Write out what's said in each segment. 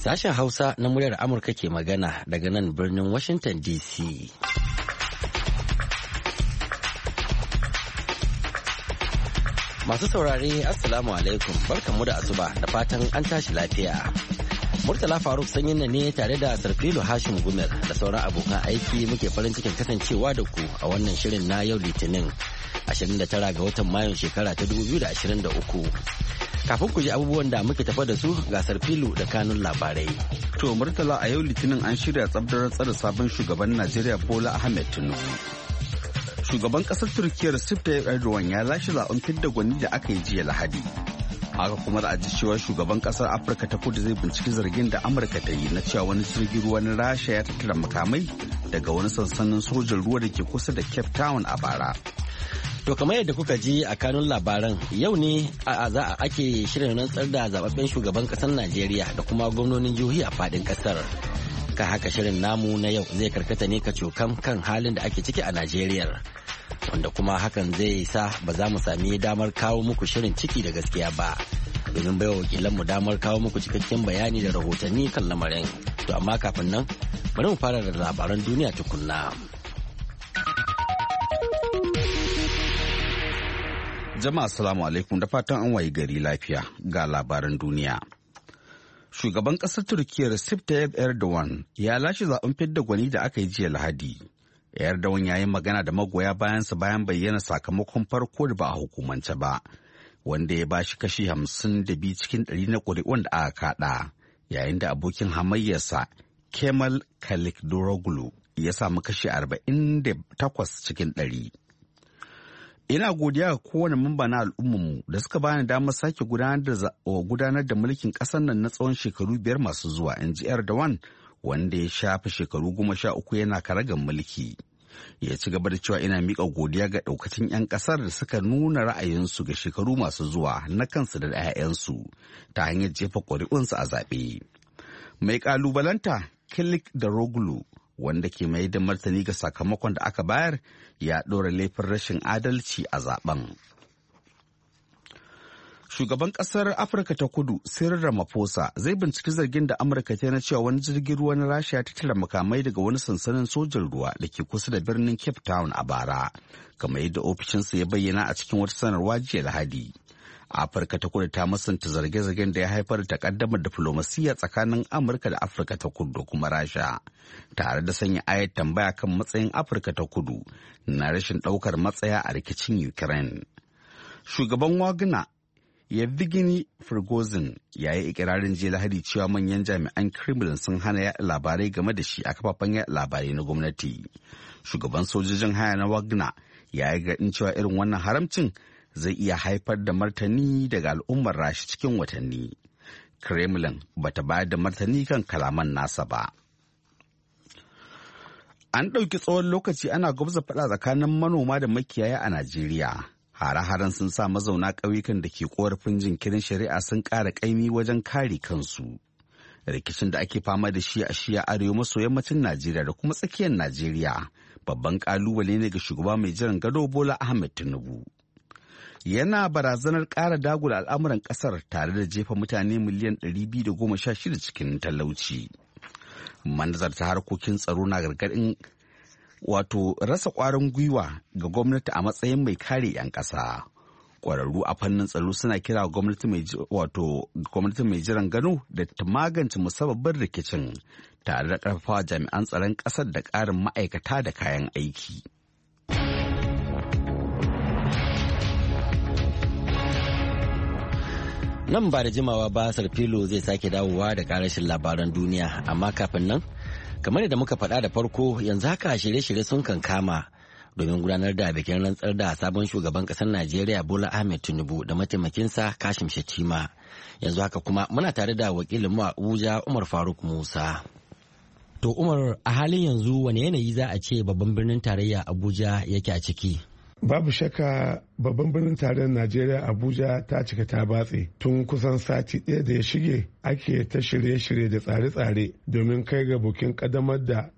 Sashen Hausa na muryar Amurka ke magana daga nan birnin Washington DC. Masu saurare Assalamu alaikum, barkanmu da asuba da fatan an tashi lafiya. Murtala Faruk sanyin ne tare da Sarfilo Hashim Gumel da sauran abokan aiki muke farin cikin kasancewa da ku a wannan shirin na yau Litinin 29 ga watan Mayun shekara ta 2023. Kafin ku ji abubuwan da muke tafa da su ga Sarfilo da kanun labarai. To Murtala, a yau Litinin an shirya tsabdar tsare sabon shugaban Najeriya Bola Ahmed Tinubu. Shugaban kasar Turkiyya Recep Tayyip Erdogan ya lashe zaben fidda gwani da aka yi jiya Lahadi. Haka kuma da aji cewa shugaban kasar Afirka ta Kudu zai binciki zargin da Amurka ta yi na cewa wani jirgin ruwa na Rasha ya tattara makamai daga wani sansanin sojan ruwa da ke kusa da Cape Town a bara. To kamar yadda kuka ji a kanun labaran, yau ne ake shirin rantsar da zababben shugaban kasar Najeriya da kuma gwamnonin jihohi a fadin kasar. Kan haka shirin namu na yau zai karkata ne kacokam kan halin da ake ciki a Najeriya. Wanda kuma hakan zai sa ba za mu sami damar kawo muku shirin ciki da gaskiya ba. Domin baiwa wakilanmu damar kawo muku cikakken bayani da rahotanni kan lamarin. To amma kafin nan, bari mu fara da labaran duniya tukunna. Jama'a assalamu alaikum, da fatan an wayi gari lafiya ga labaran duniya. Shugaban ƙasar Turkiyya Recep Tayyip Erdogan ya lashe zaben fidda gwani da aka yi jiya Lahadi. Erdogan ya yi magana da magoya bayansa bayan bayyana sakamakon farko da ba a hukumance ba, wanda ya bashi kashi 52 cikin 100 na ƙuri'un da aka kaɗa, yayin da abokin hamayyarsa Kemal Kılıçdaroğlu ya samu kashi 48 cikin 100. Ina godiya ga kowane mamba na al'ummarmu da suka bani damar sake gudanar da mulkin ƙasar nan na tsawon shekaru 5 masu zuwa, in ji Erdogan, wanda ya shafe shekaru 13 yana karagar mulki. Ya ci gaba da cewa ina miƙa godiya ga ɗaukacin 'yan ƙasar da suka nuna ra'ayinsu ga shekaru masu zuwa na kansu da 'ya'yansu ta hanyar jefa ƙuri'unsu a zaɓe. Mai ƙalubalanta Kılıçdaroğlu, wanda ke mai da martani ga sakamakon da aka bayar, ya ɗora laifin rashin adalci a zaben. Shugaban ƙasar Afirka ta Kudu Cyril Ramaphosa zai binciki zargin da Amurka ta na cewa wani jirgin ruwa na Rasha ya tattara makamai daga wani sansanin sojan ruwa da ke kusa da birnin Cape Town a bara, kamar yadda ofishinsa ya bayyana a cikin wata sanarwa jiya Lahadi. Afirka ta Kudu ta musanta zarge-zargen da ya haifar da takaddamar diflomasiyya tsakanin Amurka da Afirka ta Kudu da kuma Rasha, tare da sanya ayar tambaya kan matsayin Afirka ta Kudu na rashin ɗaukar matsaya a rikicin Ukraine. Shugaban Wagner Yevgeny Prigozhin ya yi ikirarin jiya Lahadi cewa manyan jami'an Kremlin sun hana yaɗa labarai game da shi a kafafen yaɗa labarai na gwamnati. Shugaban sojojin haya na Wagner ya yi gaɗin cewa irin wannan haramcin zai iya haifar da martani daga al'ummar Rashi cikin watanni. Kremlin bata bayar da martani kan kalaman nasa ba. An ɗauki tsawon lokaci ana gwabza faɗa tsakanin manoma da makiyaya a Najeriya. Hare-haren sun sa mazauna ƙauyukan da ke ƙorafin jinkirin shari'a sun ƙara ƙaimi wajen kare kansu. Rikicin da ake fama da shi a shiya arewa maso yammacin Najeriya da kuma tsakiyar Najeriya babban ƙalubale ne ga shugaba mai jiran gado Bola Ahmed Tinubu. Yana barazanar ƙara dagula al'amuran ƙasar tare da jefa mutane miliyan 216 cikin talauci. Manazarta harkokin tsaro na gargaɗin rasa ƙwarin gwiwa ga gwamnati a matsayin mai kare 'yan ƙasa. Ƙwararru a fannin tsaro suna kira gwamnati mai jiran gano da ta magance musabbabin rikicin tare da ƙarfafa jami'an tsaron ƙasar da ƙarin ma'aikata da kayan aiki. Nan ba da jimawa ba Sarfilo zai sake dawowa da karashin labaran duniya, amma kafin nan, kamar yadda muka faɗa da farko, yanzu haka shirye-shirye sun kankama domin gudanar da bikin rantsar da sabon shugaban ƙasar Najeriya Bola Ahmed Tinubu da mataimakinsa Kashim Shettima. Yanzu haka kuma muna tare da wakilinmu a Abuja Umar Faruk Musa. To Umar, a halin yanzu wane yanayi za a ce babban birnin tarayya Abuja yake a ciki? Babu shakka babban birnin tarayyar Najeriya Abuja ta cika ta batse tun kusan sati ɗaya da ya shige ake ta shirye-shirye da tsare-tsare domin kai ga bukin ƙaddamar da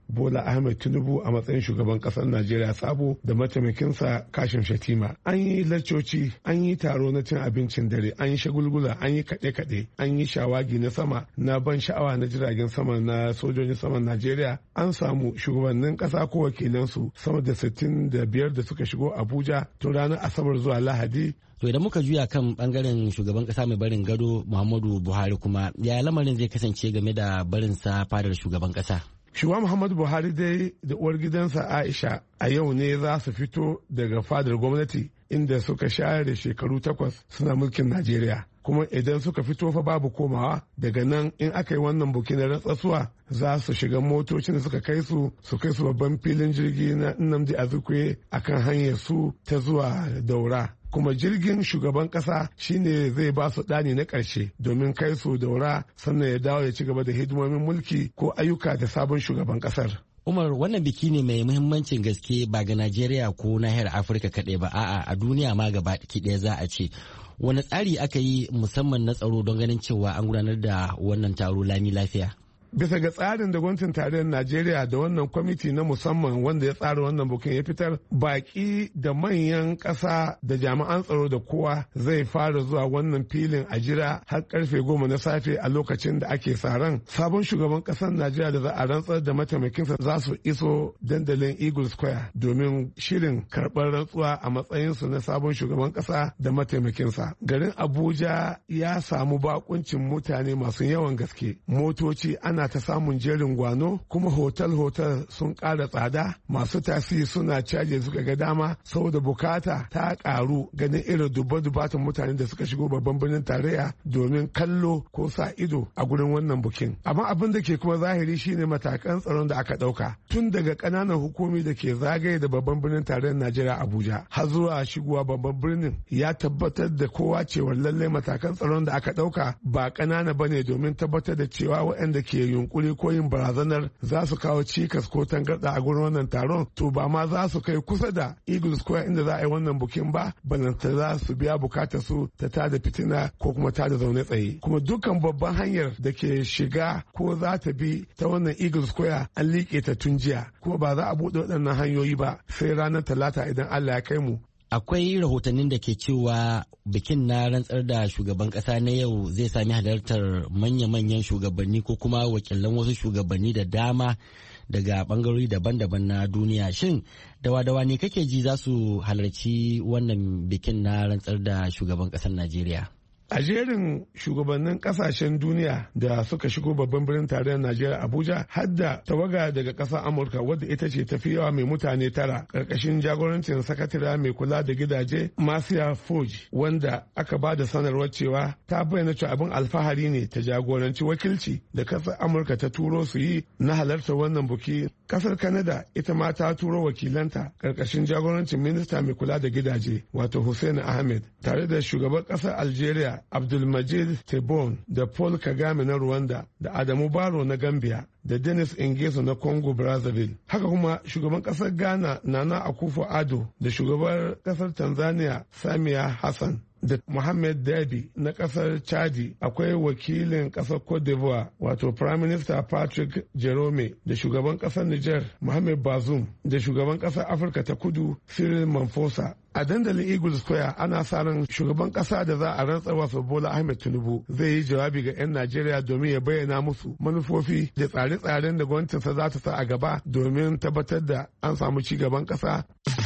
Bola Ahmed Tinubu a matsayin shugaban ƙasar Najeriya sabo da mataimakinsa Kashim Shatima. An yi laccoci, an yi taro na cin abincin dare, an yi shagulgula, an yi kaɗe-kaɗe, an yi shawagi na sama na ban sha'awa na jiragen sama na sojojin saman Najeriya. An samu shugabannin ƙasa ko wakilansu sama da 65 da suka shigo Abuja tun ranar Asabar zuwa Lahadi. To idan muka juya kan bangaren shugaban kasa mai barin gado Muhammadu Buhari kuma ya lamarin zai kasance game da barinsa fadar shugaban kasa. Shugaba Muhammadu Buhari dai da uwar gidansa Aisha a yau ne za su fito daga fadar gwamnati inda suka share shekaru 8 suna mulkin Najeriya. Kuma idan suka fito fa babu komawa daga nan in aka yi wannan buki na rantsasuwa za su shiga motocin da suka kai su babban filin jirgi na Nnamdi Azikiwe akan hanyar su ta zuwa Daura. Kuma jirgin shugaban kasa shine zai ba su ɗani na ƙarshe domin kai su Daura sannan ya dawo ya ci gaba da hidimomin mulki ko ayyuka da sabon shugaban ƙasar. Umar, wannan biki ne mai muhimmancin gaske ba ga Najeriya ko nahiyar Afirka kaɗai ba, a'a a duniya ma gaba ɗaya za a ce. Wani tsari aka yi musamman na tsaro don ganin cewa an gudanar da wannan taro lami lafiya? Bisa ga tsarin da gwamnatin tarayyar Najeriya da wannan kwamiti na musamman wanda ya tsara wannan bukin ya fitar, baki da manyan ƙasa da jami'an tsaro da kowa zai fara zuwa wannan filin a jira har karfe 10 na safe a lokacin da ake sa ran sabon shugaban ƙasar Najeriya da za a rantsar da mataimakinsa za su iso dandalin Eagle Square domin shirin karɓar rantsuwa a matsayinsu na sabon shugaban ƙasa da mataimakinsa. Garin Abuja ya samu bakuncin mutane masu yawan gaske, motoci ana ta samun jerin gwano, kuma hotel sun ƙara tsada, masu tasiri suna caje suka ga dama saboda bukata ta ƙaru ganin irin dubban mutane da suka shigo babban birnin tarayya domin kallo ko sa ido a gurin wannan bukin. Amma abin da ke kuma zahiri shine matakan tsaron da aka ɗauka tun daga ƙananan hukumi da ke zagaye da babban birnin tarayyar Najeriya Abuja har zuwa shigowa babban birnin ya tabbatar da kowa cewa lallai matakan tsaron da aka ɗauka ba ƙanana bane domin tabbatar da cewa waɗanda ke yunkuri ko yin barazanar za su kawo cikas ko tangarɗa a gurin wannan taron to ba ma za su kai kusa da Eagle Square inda za a yi wannan bukin ba, balanta za su biya bukatar su ta tada fitina ko kuma tada zaune tsaye. Kuma dukkan babban hanyar da ke shiga ko za ta bi ta wannan Eagle Square an liƙe ta tun jiya, kuma ba za a buɗe waɗannan hanyoyi ba sai ranar Talata idan Allah ya kai mu. Akwai rahotannin da ke cewa bikin na rantsar da shugaban kasa na yau zai sami halartar manya-manyan shugabanni ko kuma wakilan wasu shugabanni da dama daga bangarori daban-daban na duniya. Shin dawa-dawa ne kake ji za su halarci wannan bikin na rantsar da shugaban kasar Najeriya? A jerin shugabannin kasashen duniya da suka shigo babban birnin tarayyar Najeriya Abuja har da tawaga daga ƙasar Amurka wadda ita ce tafi yawa mai mutane 9 ƙarƙashin jagorancin sakatariya mai kula da gidaje Marcia Fudge, wanda aka ba da sanarwar cewa ta bayyana cewa abin alfahari ne ta jagoranci wakilci da ƙasar Amurka ta turo su yi na halartar wannan buki. Ƙasar Canada ita ma ta turo wakilanta ƙarƙashin jagorancin minista mai kula da gidaje wato Hussein Ahmed, tare da shugaban ƙasar Algeria Abdulmajid Tebboune da Paul Kagame na Rwanda da Adamu Barrow na Gambia da Denis Ingeso na Congo Brazzaville. Haka kuma shugaban kasar Ghana Nana Akufo-Addo da shugaban kasar Tanzania Samia Hassan da Mohamed Dabi na kasar Chadi. Akwai wakilin kasar Cote d'Ivoire wato Prime Minister Patrick Jerome da shugaban kasar Niger Mohamed Bazoum da shugaban kasar Afirka ta Kudu Cyril Ramaphosa. A dandalin Eagle Square ana sa ran shugaban kasa da za a rantsar wasu Bola Ahmed Tinubu zai yi jawabi ga 'yan Najeriya domin ya bayyana musu manufofi da tsare-tsaren da gwamnatinsa za ta sa a gaba domin tabbatar da an samu ci gaban kasa.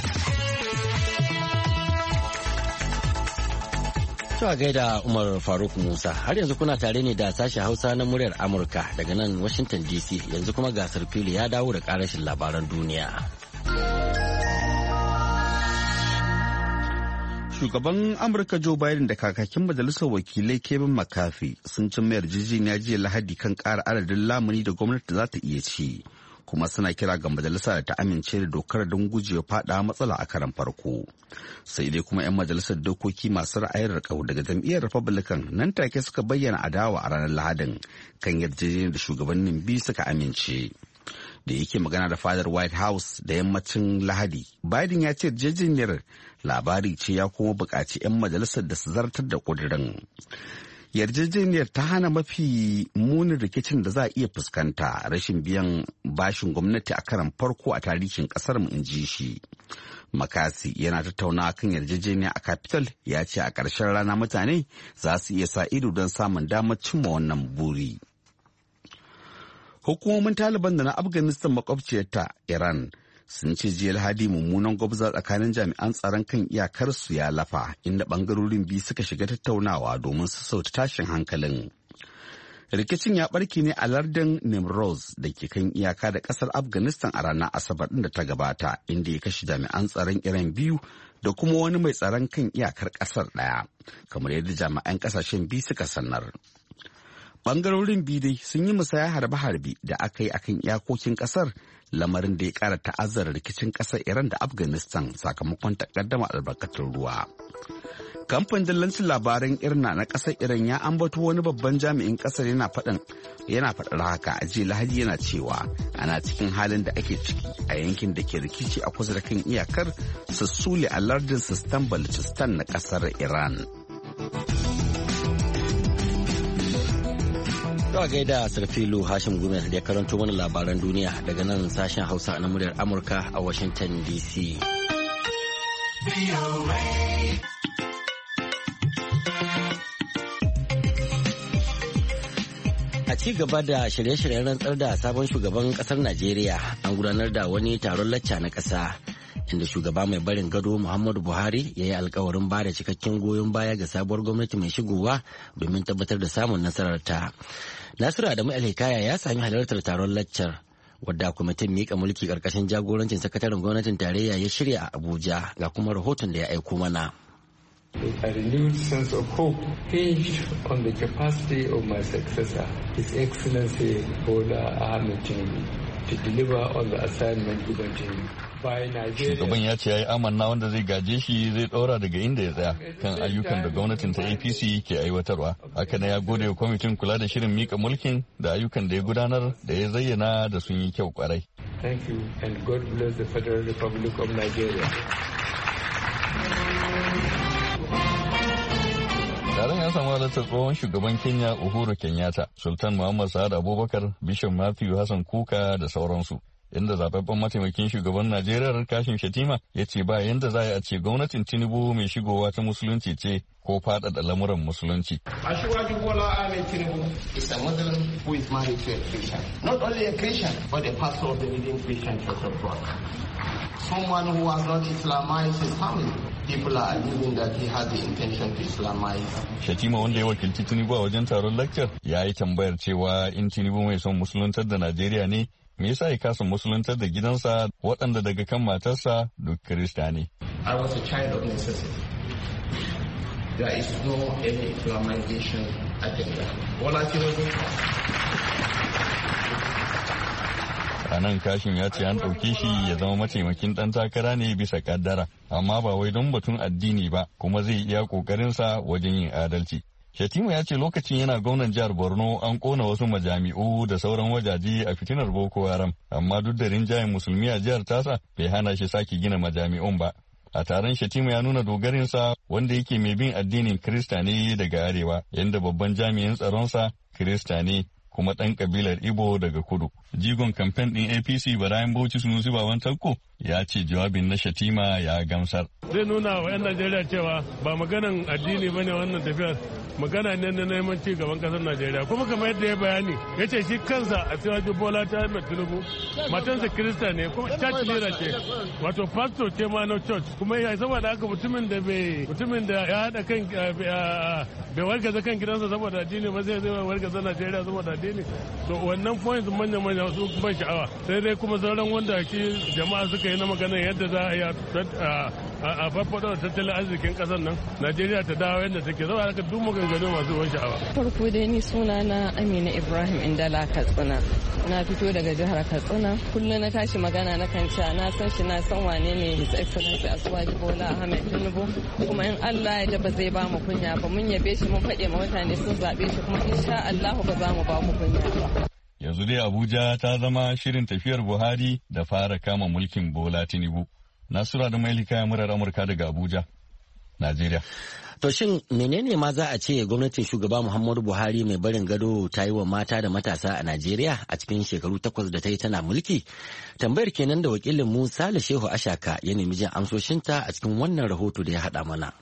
a gaida Umar Faruk Musa, har yanzu kuna tare ne da sashen Hausa na muryar Amurka daga nan Washington DC. Yanzu kuma gasar fili ya dawo da karashin labaran duniya. Shugaban Amurka Joe Biden da kakakin majalisar wakilai Kevin McCarthy sun cin mayar yarjejeniya jiya Lahadi kan ƙara adadin lamuni da gwamnati za ta iya ci, kuma suna kira ga majalisa da ta amince da dokar don gujewa faɗa matsala a karan farko. Sai dai kuma 'yan majalisar dokoki masu ra'ayin riƙau daga jam'iyyar Republican nan take suka bayyana adawa a ranar Lahadin kan yarjejeniyar da shugabannin biyu suka amince. Da yake magana da fadar White House da yammacin Lahadi, Biden ya ce yarjejeniyar labari ce ya kuma buƙaci 'yan majalisar da su zartar da ƙudurin. yarjejeniyar ta hana mafi munin rikicin da za a iya fuskanta, rashin biyan bashin gwamnati a karan farko a tarihin kasar mu, in ji shi. Makasi yana tattaunawa kan yarjejeniya a Capital ya ce a ƙarshen rana mutane za su iya sa ido don samun damar cimma wannan buri. Hukumomin Taliban da na Afghanistan makwabciyarta Iran sun ce jiya Lahadi mummunan gwabza tsakanin jami'an tsaron kan iyakarsu ya lafa, inda bangarorin biyu suka shiga tattaunawa domin su sauta tashin hankalin. Rikicin ya barke ne a lardin Nimroz da ke kan iyaka da kasar Afghanistan a ranar Asabar da ta gabata, inda ya kashe jami'an tsaron Iran biyu da kuma wani mai tsaron kan iyakar kasar ɗaya, kamar yadda jami'an kasashen biyu suka sanar. Bangarorin biyu dai sun yi musaya harbe-harbe da aka yi akan iyakokin kasar, lamarin da ya kara ta'azzara rikicin kasar Iran da Afghanistan sakamakon takaddama albarkatun ruwa. Kamfanin dillancin labaran Irna na kasar Iran ya ambato wani babban jami'in kasar yana faɗar haka a jiya Lahadi, yana cewa ana cikin halin da ake ciki a yankin da ke rikici a kusa da kan iyakar Sassuli a lardin Sistan Balochistan na kasar Iran. Zuwa gaida Sarfilu Hashim Gumel da ya karanto mana labaran duniya daga nan sashen Hausa na muryar Amurka a Washington DC. A ci gaba da shirye-shiryen rantsar da sabon shugaban kasar Najeriya, an gudanar da wani taron lacca na ƙasa, inda shugaba mai barin gado Muhammadu Buhari ya yi alkawarin ba da cikakken goyon baya ga sabuwar gwamnati mai shigowa domin tabbatar da samun nasararta. Nasiru Adamu Alhikaya ya sami halartar taron laccar, wadda kwamitin miƙa mulki ƙarƙashin jagorancin sakataren gwamnatin tarayya ya shirya a Abuja, ga kuma rahoton da ya aiko mana. A renewed sense of hope hinged on the capacity of my successor, His Excellency Bola Ahmed Tinubu, to deliver on the assignment given to him. Shugaban ya ce ya yi amanna wanda zai gaje shi zai ɗora daga inda ya tsaya kan ayyukan da gwamnatin ta APC ke aiwatarwa. Haka na ya gode wa kwamitin kula da shirin mika mulkin da ayyukan da ya gudanar da ya zayyana da sun yi kyau kwarai. Thank you and God bless the Federal Republic of Nigeria. Taron ya samu halartar tsohon shugaban Kenya Uhuru Kenyatta, Sultan Muhammad Sa'ad Abubakar, Bishop Matthew Hassan Kuka da sauransu. Inda zababben mataimakin shugaban Najeriya Kashim Shettima ya ce ba yanda za a ce gwamnatin Tinubu mai shigowa ta musulunci ce ko faɗaɗa lamuran musulunci. Asiwaju Bola Ahmed Tinubu is a Muslim who is married to a Christian. Not only a Christian, but a pastor of the leading Christian church of God. Someone who has not Islamized his family. People are believing that he has the intention to Islamize. Shettima, wanda ya wakilci Tinubu a wajen taron lecture, ya yi tambayar cewa in Tinubu mai son musuluntar da Najeriya ne, me yasa ya kasa musuluntar da gidansa waɗanda daga kan matarsa duk Kirista ne. I was a child of necessity. There is no any Islamization agenda. Bola Tinubu. A nan Kashim ya ce an ɗauke shi ya zama mataimakin ɗan takara ne bisa ƙaddara, amma ba wai don batun addini ba, kuma zai iya ƙoƙarinsa wajen yin adalci. Shettima ya ce lokacin yana gwamnan jihar Borno an kona wasu majami'u da sauran wajaje a fitinar Boko Haram, amma duk da rinjayen musulmi a jihar tasa bai hana shi sake gina majami'un ba. A taron Shettima ya nuna dogarinsa wanda yake mai bin addinin Kirista ne daga arewa, yadda babban jami'in tsaronsa Kirista ne kuma ɗan kabilar Igbo daga kudu. Jigon kamfen ɗin APC Barayin Bauchi Sunusi Baban Tanko ya ce jawabin na Shettima ya gamsar. Zai nuna wa 'yan Najeriya cewa ba maganan addini ba ne wannan tafiyar, magana ne na neman ci gaban kasar Najeriya. Kuma kamar yadda ya bayani, ya ce shi kansa a cewa Bola ta Ahmed Tinubu, matansa Kirista ne, kuma church leader ce, wato pastor ce ma na church. Kuma ya saboda haka mutumin da ya haɗa kan bai wargaza kan gidansa saboda addini ba zai wargaza Najeriya saboda addini. To wannan point manya-manya su ban sha'awa. Sai dai kuma sauran wanda ki jama'a suka yi na magana yadda za a yi a farfado da tattalin arzikin kasar nan Najeriya ta dawo yadda take zama haka duk maganganu masu ban sha'awa. Farko dai ni suna na Amina Ibrahim Indala Katsina. Na fito daga jihar Katsina. Kullum na tashi magana na kan cewa na san shi, na san wane ne His Excellency Asiwaju Bola Ahmed Tinubu, kuma in Allah ya ba zai ba mu kunya ba, mun yabe shi mun faɗe ma mutane sun zaɓe shi, kuma insha Allah ba za mu ba mu kunya ba. Yanzu dai Abuja ta zama shirin tafiyar Buhari da fara kama mulkin Bola Tinubu. Nasura da Mailika murar Amurka daga Abuja, Najeriya. To shin menene ma za a ce gwamnatin shugaba Muhammadu Buhari mai barin gado ta yi wa mata da matasa a Najeriya a cikin shekaru 8 da ta yi tana mulki? Tambayar kenan da wakilin Musa Shehu Ashaka ya nemi jin amsoshinta a cikin wannan rahoto da ya haɗa mana.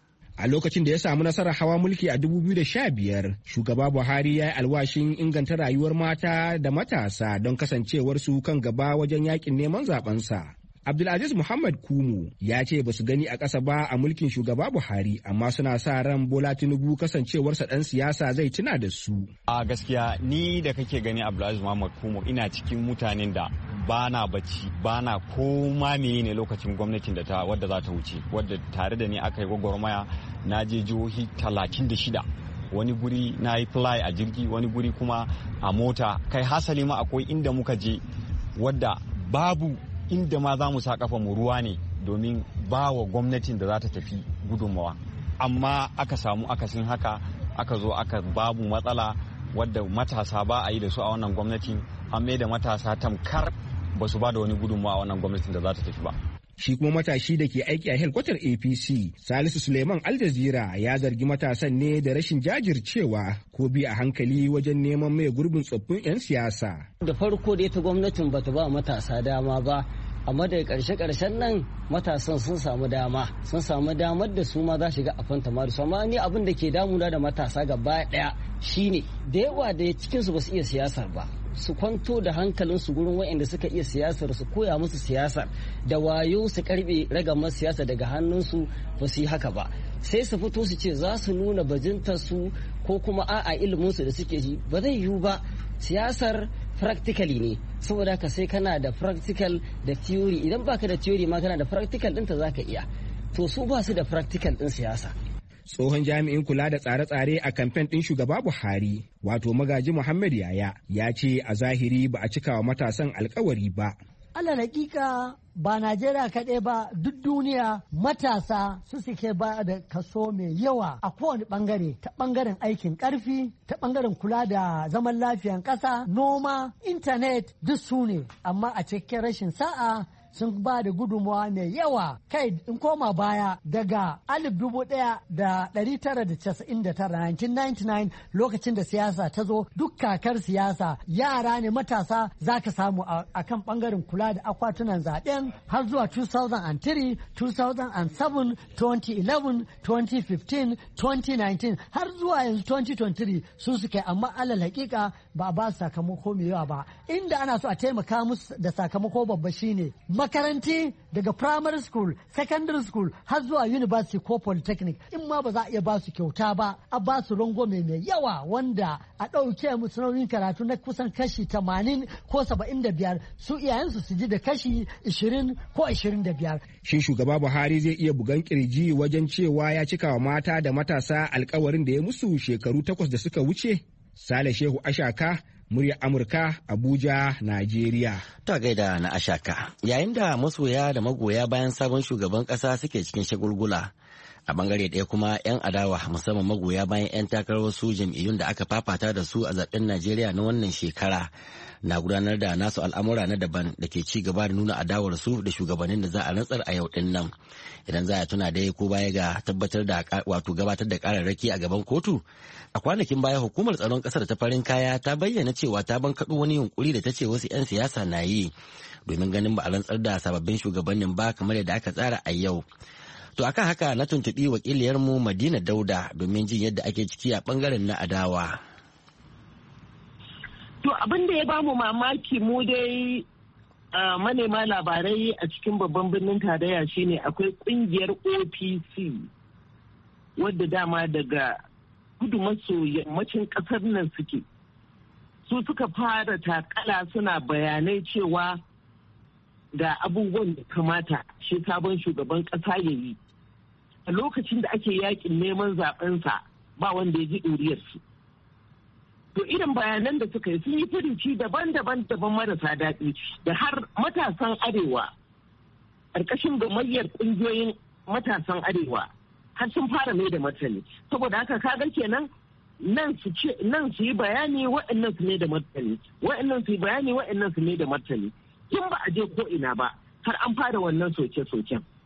A lokacin da ya samu nasarar hawa mulki a 2015, shugaba Buhari ya yi alwashin inganta rayuwar mata da matasa don kasancewarsu kan gaba wajen yakin neman zabensa. Abdulaziz Muhammad Kumu ya ce ba su gani a ƙasa ba a mulkin shugaba Buhari, amma suna sa ran Bola Tinubu kasancewarsa ɗan siyasa zai tuna da su. A gaskiya ni da kake gani Abdulaziz Muhammad Kumu ina cikin mutanen da bana bacci bana koma ne lokacin gwamnatin da wadda za ta wuce, wadda tare da ni aka yi gwagwarmaya. Na je jihohi 36, wani guri na yi fly a jirgi, wani guri kuma a mota, kai hasali ma akwai inda muka je wadda babu inda ma za mu sa kafa mu ruwa ne domin ba wa gwamnatin da za ta tafi gudunmawa, amma aka samu akasin haka, aka zo aka babu matsala wadda matasa ba a yi da su a wannan gwamnatin, an mai da matasa tamkar ba su ba da wani gudunmawa a wannan gwamnatin da za ta tafi ba. Shi kuma matashi da ke aiki a helkwatar APC, Salisu Suleiman Aljazira, ya zargi matasan ne da rashin jajircewa ko bi a hankali wajen neman mai gurbin tsoffin 'yan siyasa. Da farko dai ta gwamnatin bata ba matasa dama ba, amma da ƙarshen nan matasan sun samu damar da su ma za shiga a fanta maru. Amma ni abin da ke damuna da matasa gaba ɗaya shine da yawa da cikinsu ba su iya siyasar ba. Su kwanto da hankalinsu gurin waɗanda suka iya siyasar, su koya musu siyasar da wayo, su karbe ragamar siyasa daga hannunsu, ba su yi haka ba. Sai su fito su ce za su nuna bajintarsu ko kuma a'a iliminsu da suke yi, ba zai yiwu ba. Siyasar practically ne, saboda haka sai kana da practical da theory. Idan baka da theory ma kana da practical ɗinta za ka iya. To su ba su da practical ɗin siyasa. Tsohon jami'in kula da tsare-tsare a kamfen ɗin shugaba Buhari, wato Magaji Muhammad Yaya, ya ce a zahiri ba a cika wa matasan alkawari ba. Alal hakika ba Najeriya kaɗai ba, duk duniya matasa su suke ba da kaso mai yawa a kowane ɓangare, ta ɓangaren aikin ƙarfi, ta ɓangaren kula da zaman lafiyan ƙasa, noma, intanet, duk su ne. Amma a cikin rashin sa'a sun ba da gudunmawa mai yawa. Kai in koma baya daga 1999 lokacin da siyasa ta zo, duk kakar siyasa yara ne matasa za ka samu a kan bangaren kula da akwatunan zaben har zuwa 2003, 2007, 2011, 2015, 2019 har zuwa yanzu 2023 sun suke, amma alal hakika ba a ba su sakamako mai yawa ba. Inda ana so a taimaka musu da sakamako babba shine makaranti daga primary school, secondary school har zuwa university ko polytechnic. In ma ba za a iya ba su kyauta ba, a ba su rangwame mai yawa wanda a ɗauke musu nauyin karatu na kusan kashi 80 ko 75, su iyayensu su ji da kashi 20 ko 25. Shin shugaba Buhari zai iya bugan kirji wajen cewa ya cika wa mata da matasa alkawarin da ya musu shekaru 8 da suka wuce? Sale Shehu Ashaka, muryar Amurka, Abuja, Najeriya. Ta gaida na Ashaka. Yayin da masoya da magoya bayan sabon shugaban kasa suke cikin shagulgula, a bangare ɗaya kuma 'yan adawa musamman magoya bayan 'yan takarar wasu jam'iyyun da aka fafata da su a zaben Najeriya na wannan shekara na gudanar da nasu al'amura na daban da ke ci gaba da nuna adawar su da shugabannin da za a rantsar a yau din nan. Idan za a tuna dai ko baya ga tabbatar da gabatar da kararraki a gaban kotu, a kwanakin baya hukumar tsaron kasar ta farin kaya ta bayyana cewa ta bankaɗo wani yunkuri da ta ce wasu 'yan siyasa na yi domin ganin ba a rantsar da sababbin shugabannin ba kamar yadda aka tsara a yau. To akan haka na tuntuɓi wakiliyarmu Madina Dauda domin jin yadda ake ciki a ɓangaren na adawa. To abin da ya bamu mamaki mu dai manema labarai a cikin babban birnin tarayya shine akwai kungiyar OPC wadda dama daga kudu maso yammacin kasar nan su suka fara takala suna bayanai cewa ga abubuwan da kamata shi sabon shugaban kasa ya yi a lokacin da ake yakin neman zabensa ba wanda ya ji ɗuriyarsu. To irin bayanan da suka yi sun yi firici daban-daban marasa daɗi da har matasan arewa ƙarƙashin gamayyar ƙungiyoyin matasan arewa har sun fara mai da martani. Saboda haka kaga kenan nan su yi bayani waɗannan su ne da martani, waɗannan su yi bayani waɗannan su ne da martani. Tun ba a je ko ina ba har an fara wannan soke-soken.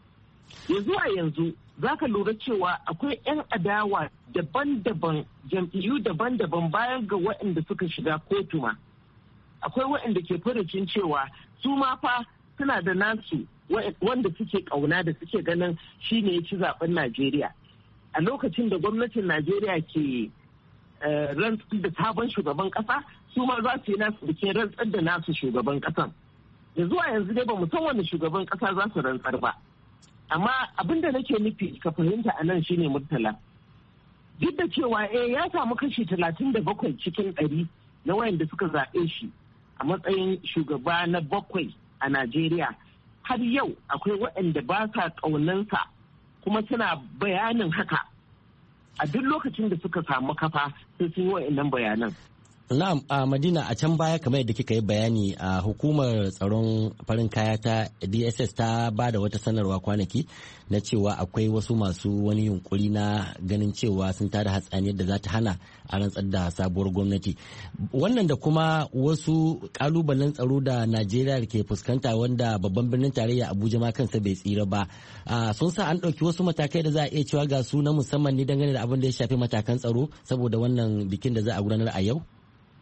ya zuwa yanzu za ka lura cewa akwai 'yan adawa daban-daban, jam'iyyu daban-daban bayan ga waɗanda suka shiga kotu ma. Akwai waɗanda ke furucin cewa su ma fa suna da nasu wanda suke ƙauna da suke ganin shi ne ya ci zaben Najeriya. A lokacin da gwamnatin Najeriya ke rantsar da sabon shugaban ƙasa, su ma za su yi nasu bikin rantsar da nasu shugaban ƙasan. Da zuwa yanzu dai ba mu san wani shugaban ƙasa za su rantsar ba. Amma abin da nake nufi ka fahimta a nan shine Murtala. Duk da cewa ya samu kashi 37 cikin 100 na wayanda suka zaɓe shi a matsayin shugaba na 7 a Najeriya, har yau akwai waɗanda ba sa ƙaunansa kuma suna bayanin haka a duk lokacin da suka samu kafa sai sun yi waɗannan bayanan. Na'am, a Madina, a can baya kamar yadda kika yi bayani, a hukumar tsaron farin kaya ta DSS ta ba da wata sanarwa kwanaki na cewa akwai wasu masu wani yunkuri na ganin cewa sun tada hatsaniyar da za ta hana a rantsar da sabuwar gwamnati. Wannan da kuma wasu kalubalen tsaro da Najeriya ke fuskanta wanda babban birnin tarayya Abuja ma kansa bai tsira ba. Sun sa an ɗauki wasu matakai da za a iya cewa ga su na musamman ne dangane da abin da ya shafi matakan tsaro saboda wannan bikin da za a gudanar a yau?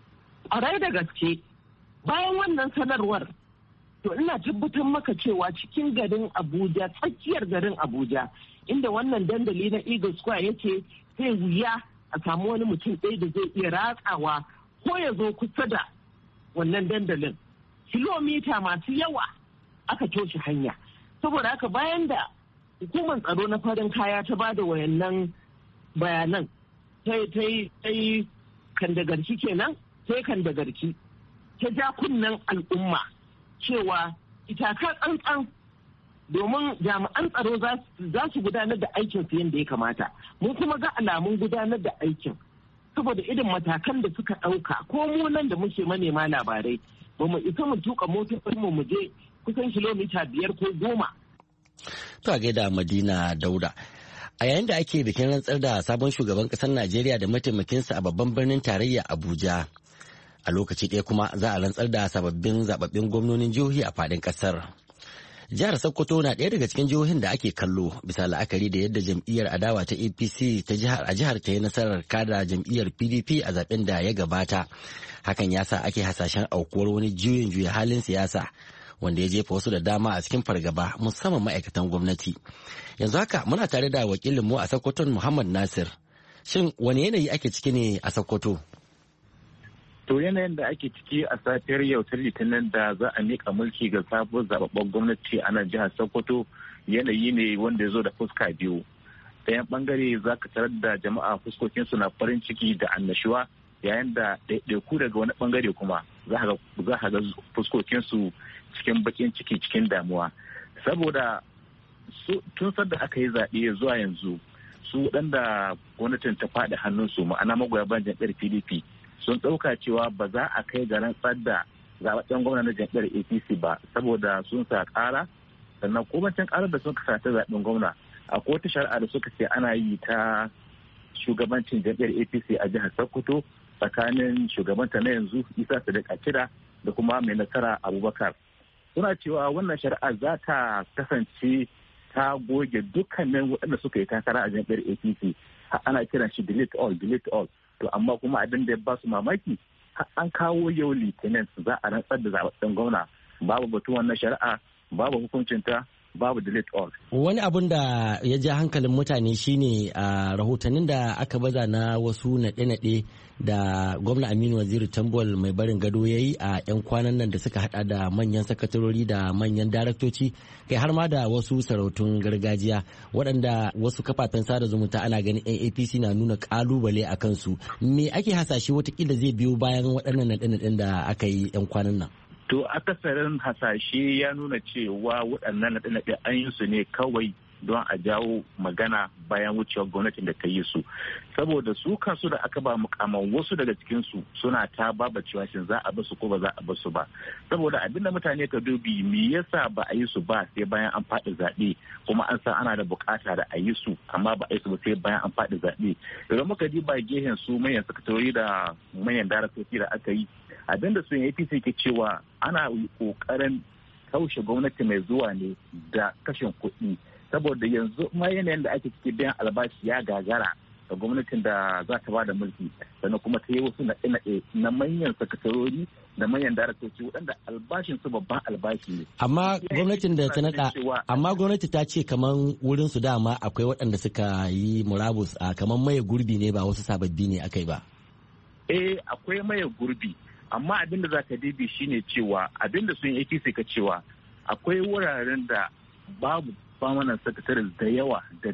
A rai da gaske, bayan wannan sanarwar, to ina tabbatar maka cewa cikin garin Abuja, tsakiyar garin Abuja, inda wannan dandali na Eagle Square yake, zai wuya a samu wani mutum ɗaya da zai iya ratsawa ko ya zo kusa da wannan dandalin. Kilomita masu yawa aka toshe hanya. Saboda haka bayan da hukumar tsaro na farin kaya ta ba da wayannan bayanan, ta yi kandagarki kenan, sai kan da garki ta ja kunnen al'umma cewa itaka tsantsan domin jami'an tsaro za su gudanar da aikin su yadda ya kamata. Mun kuma ga alamun gudanar da aikin saboda irin matakan da suka ɗauka, ko mu nan da muke manema labarai ba mu isa mu tuka motocin mu je kusan kilomita 5 ko 10. To a gaida Madina Dauda. A yayin da ake bikin rantsar da sabon shugaban ƙasar Najeriya da mataimakinsa a babban birnin tarayya Abuja, a lokaci ɗaya kuma za a rantsar da sababbin zababbin gwamnonin jihohi a faɗin ƙasar. Jihar Sokoto na ɗaya daga cikin jihohin da ake kallo bisa la'akari da yadda jam'iyyar adawa ta APC a jihar ta yi nasarar kada jam'iyyar PDP a zaben da ya gabata. Hakan ya sa ake hasashen aukuwar wani juya halin siyasa wanda ya jefa wasu da dama a cikin fargaba, musamman ma'aikatan gwamnati. Yanzu haka muna tare da wakilinmu a Sokoton Muhammad Nasir. Shin wani yanayi ake ciki ne a Sokoto? To yanayin da ake ciki a safiyar yau ta Litinin da za a miƙa mulki ga sabon zababben gwamnati a nan jihar Sokoto, yanayi ne wanda ya zo da fuska biyu. Ɗayan ɓangare za ka tarar da jama'a fuskokinsu na farin ciki da annashuwa, yayin da ɗaiɗaiku daga wani ɓangare kuma za ka ga fuskokinsu cikin baƙin ciki, cikin damuwa. Saboda tun sadda aka yi zaɓe zuwa yanzu, su waɗanda gwamnatin ta faɗi hannunsu, ma'ana magoya bayan jam'iyyar PDP, sun ɗauka cewa ba za a kai ga rantsar da zaɓaɓɓen gwamna na jam'iyyar APC ba, saboda sun sa ƙara, sannan komancin ƙarar da sun kasa ta zaɓen gwamna a kotu shari'a da suka ce ana yi ta shugabancin jam'iyyar APC a jihar Sokoto tsakanin shugabanta na yanzu Isa Sadiq Akida da kuma mai nasara Abubakar. Suna cewa wannan shari'a za ta kasance ta goge dukkanin waɗanda suka yi takara a jam'iyyar APC. Ana kiran shi delete all. To amma kuma abin da ya ba su mamaki, an kawo yau Litinin za a rantsar da zaɓen gwamna, babu batun wannan shari'a, babu hukuncinta, babu delete all. Wani abun da ya ja hankalin mutane shine a rahotannin da aka baza na wasu naɗe-naɗe da gwamna Aminu Waziri Tambol mai barin gado ya yi a 'yan kwanan nan da suka hada da manyan sakatarori da manyan daraktoci, kai har ma da wasu sarautun gargajiya waɗanda wasu kafafen sada zumunta ana ganin APC na nuna kalubale a kansu. Me ake hasashe watakila zai biyo bayan waɗannan naɗe-naɗen da aka yi 'yan kwanan nan? To akasarin hasashe ya nuna cewa waɗannan naɗe-naɗe an yi su ne kawai don a jawo magana bayan wucewar gwamnatin da ta yi su. Saboda su kansu da aka ba mukaman wasu daga cikinsu suna ta baba cewa shin za a basu ko ba za a basu ba. Saboda abin da mutane ka dubi me yasa ba a yi su ba sai bayan an faɗi zaɓe, kuma an san ana da bukata da a yi su amma ba a yi su ba sai bayan an faɗi zaɓe. Idan muka ji ba gehen su manyan sakatori da manyan daraktoci da aka yi, abin da sun APC ke cewa ana kokarin taushe gwamnati mai zuwa ne da kashin kuɗi saboda yanzu ma yanayin da ake ciki biyan albashi ya gagara da gwamnatin da za ta ba da mulki, sannan kuma ta yi wasu naɗe-naɗe na manyan sakatarori da manyan daraktoci waɗanda albashin su babban albashi ne. Amma gwamnatin da ta naɗa, amma gwamnati ta ce kaman wurin su dama akwai waɗanda suka yi murabus a kaman maye gurbi ne ba wasu sababbi ne akai ba. Akwai maye gurbi, amma abin da za ka dibi shine cewa abin da sun yi APC ka cewa akwai wuraren da babu permanent secretaries da yawa da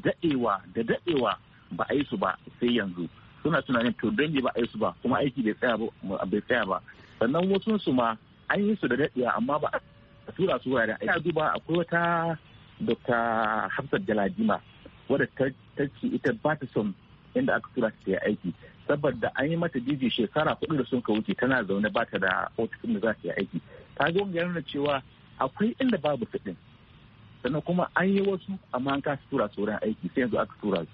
daɗewa ba a yi su ba sai yanzu suna tunanin to don ba a yi su ba kuma aiki bai tsaya ba sannan wasu su ma an yi su da daɗewa amma ba a tura su wuraren ina duba akwai wata Dr. Hafsat Galadima wadda ta ce ita ba ta son inda aka tura ta yi aiki saboda an yi mata jiji shekara 4 da sun ka wuce tana zaune ba ta da ofisin da za ta yi aiki ta ga wani yana cewa akwai inda babu kuɗin sannan kuma an yi wasu amma an kasa tura su wurin aiki sai yanzu aka tura su.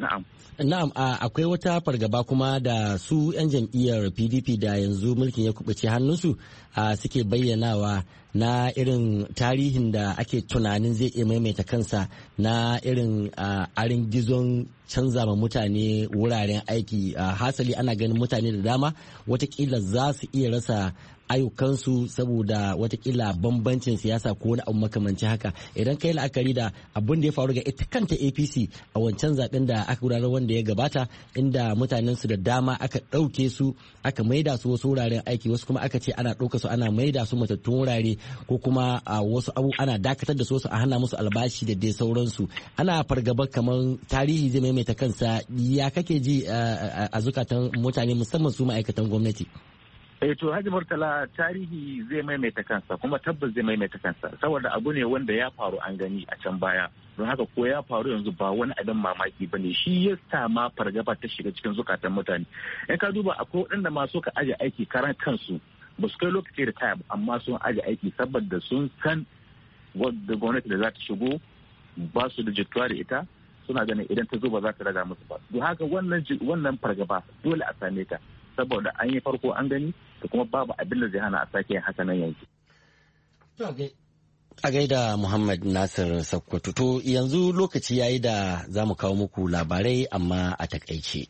Na'am, akwai wata fargaba kuma da su 'yan jam'iyyar PDP da yanzu mulkin ya kubuce hannunsu suke bayyanawa na irin tarihin da ake tunanin zai iya maimaita kansa na irin arin gizon canza ma mutane wuraren aiki. Hasali ana ganin mutane da dama watakila za su iya rasa ayyukansu saboda watakila bambancin siyasa ko wani abu makamanci haka. Idan kai la'akari da abin da ya faru ga ita kanta APC a wancan zaben da aka gudanar wanda ya gabata, inda mutanen su da dama aka ɗauke su aka maida su wasu wuraren aiki, wasu kuma aka ce ana ɗauka su ana maida su matattun wurare ko kuma wasu abu ana dakatar da su a hana musu albashi da dai sauransu. Ana fargaba kamar tarihi zai maimaita kansa. Ya kake ji a zukatan mutane musamman su ma'aikatan gwamnati? To Haji Murtala, tarihi zai maimaita kansa kuma tabbas zai maimaita kansa saboda abu ne wanda ya faru an gani a can baya, don haka ko ya faru yanzu ba wani abin mamaki bane. Shi ya sa ma fargaba ta shiga cikin zukatan mutane. In ka duba akwai waɗanda ma suka aje aiki karan kansu ba su kai lokaci da taya amma sun aje aiki saboda sun san wadda gwamnati da za ta shigo ba su da jituwa da ita, suna ganin idan ta zo ba za ta raga musu ba. Don haka wannan fargaba dole a same ta saboda an yi farko an gani da kuma babu abin da zai hana a sake haka nan yanzu. A gaida Muhammad Nasir Sakkwato. To yanzu lokaci yayi da za mu kawo muku labarai amma a takaice.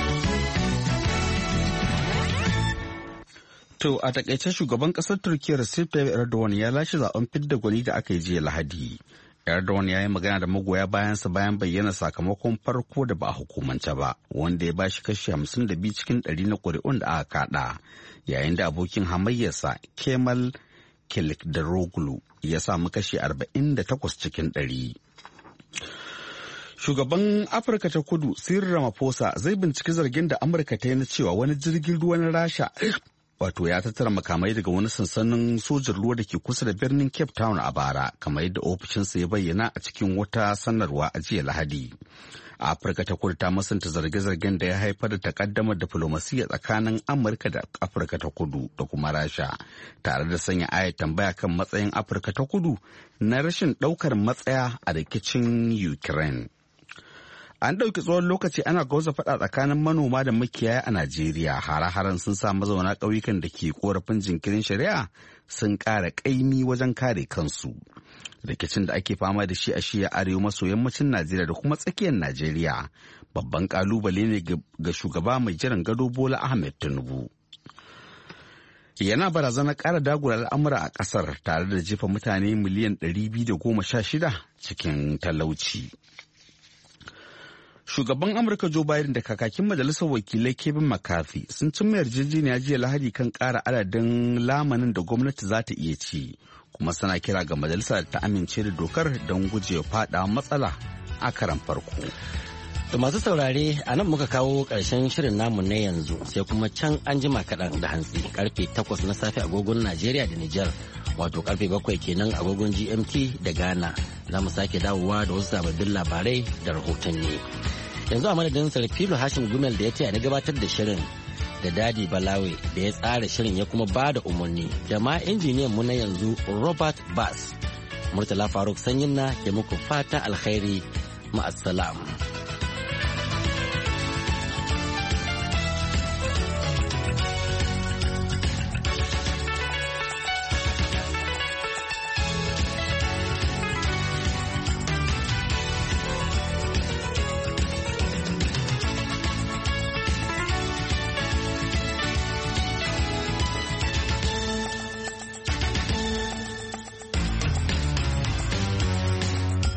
To a takaice shugaban kasar Turkiyya Recep Tayyip Erdogan ya lashe zaben fidda gwani da aka yi jiya Lahadi. Erdogan ya yi magana da magoya bayansa bayan bayyana sakamakon farko da ba a hukumance ba, wanda ya bashi kashi 52 cikin 100 na ƙuri'un da aka kada, yayin da abokin hamayyarsa Kemal Kılıçdaroğlu ya samu kashi 48 cikin 100. Shugaban Afirka ta Kudu Cyril Ramaphosa zai binciki zargin da Amurka ta yi na cewa wani jirgin ruwa na Rasha ya tattara makamai daga wani sansanin sojan ruwa da ke kusa da birnin Cape Town a bara, kamar yadda ofishinsa ya bayyana a cikin wata sanarwa a jiya Lahadi. Afirka ta Kudu ta musanta zarge-zargen da ya haifar da takaddamar diflomasiyya tsakanin Amurka da Afirka ta Kudu da kuma Rasha, tare da sanya ayar tambaya kan matsayin Afirka ta Kudu na rashin ɗaukar matsaya a rikicin Ukraine. An ɗauki tsawon lokaci ana gauza faɗa tsakanin manoma da makiyaya a Najeriya. Hare-haren sun sa mazauna ƙauyukan da ke korafin jinkirin shari'a sun ƙara ƙaimi wajen kare kansu. Rikicin da ake fama da shi a shiya arewa maso yammacin Najeriya da kuma tsakiyar Najeriya babban ƙalubale ne ga shugaba mai jiran gado Bola Ahmed Tinubu. Yana barazanar ƙara dagula al'amura a ƙasar tare da jefa mutane miliyan 216 cikin talauci. Shugaban Amurka Joe Biden da kakakin majalisar wakilai Kevin McCarthy sun cimma yarjejeniya jiya Lahadi kan ƙara adadin lamanin da gwamnati za ta iya ci, kuma suna kira ga majalisa da ta amince da dokar don gujewa faɗa matsala a karan farko. Da masu saurare a nan muka kawo ƙarshen shirin namu na yanzu, sai kuma can an jima kaɗan da hantsi karfe 8 na safe agogon Najeriya da Nijar, wato karfe 7 kenan agogon GMT da Ghana. Za mu sake dawowa da wasu sababbin labarai da rahotanni. Yanzu a madadin Sarfilo Hashim Gumel da ya taya na gabatar da shirin, da Dadi Balawe da ya tsara shirin ya kuma ba da umarni, da ma injiniyan mu na yanzu Robert Bass. Murtala Faruk Sanyin na ke muku fata alkhairi, ma'assalam.